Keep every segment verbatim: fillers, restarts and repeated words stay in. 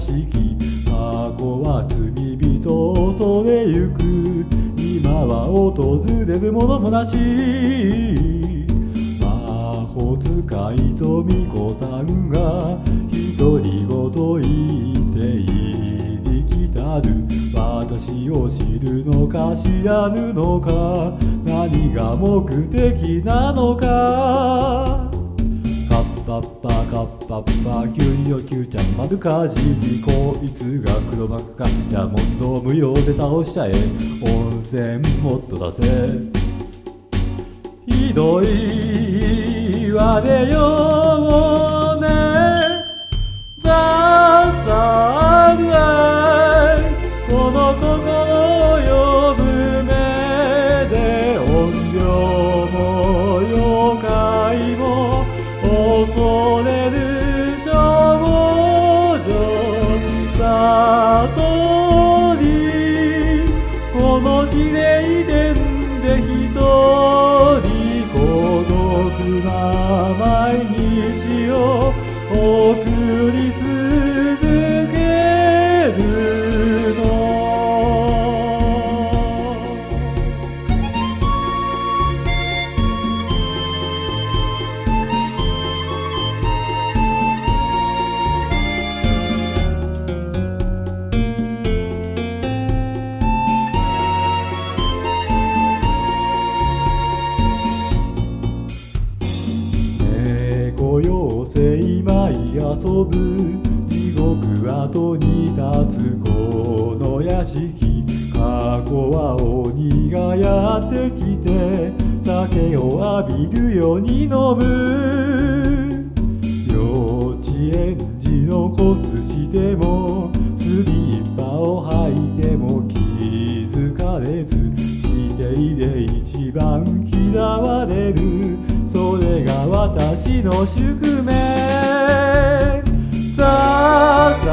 敷過去は罪人を恐れゆく今は訪れるものもなし魔法使いと巫女さんが独り言言っていりきたる私を知るのか知らぬのか何が目的なのかカッパッパカッパッパキュウリよキュウちゃん丸かじりこいつが黒幕かじゃあもっと無用で倒しちゃえ温泉もっと出せひどいわれよねザーサーライこの心呼ぶ目で怨霊も妖怪も恐れる少女悟りこの地霊殿で一人孤独な毎日を送り続けるの妖精舞い遊ぶ地獄跡に立つこの屋敷過去は鬼がやってきて酒を浴びるように飲む幼稚園児のコスしてもスリッパを履いても気づかれずしていで一番嫌われるそれが私の宿命さあさ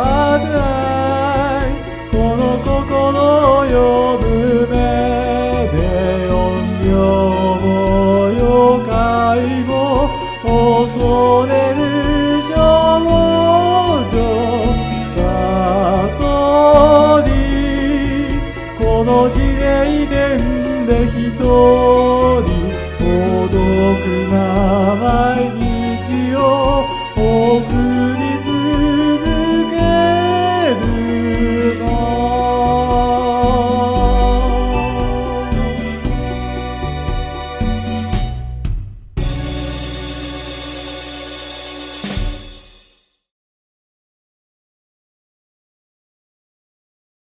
あこの心を呼ぶ目で怨霊も妖怪も恐れる少女悟りこの地霊殿で一人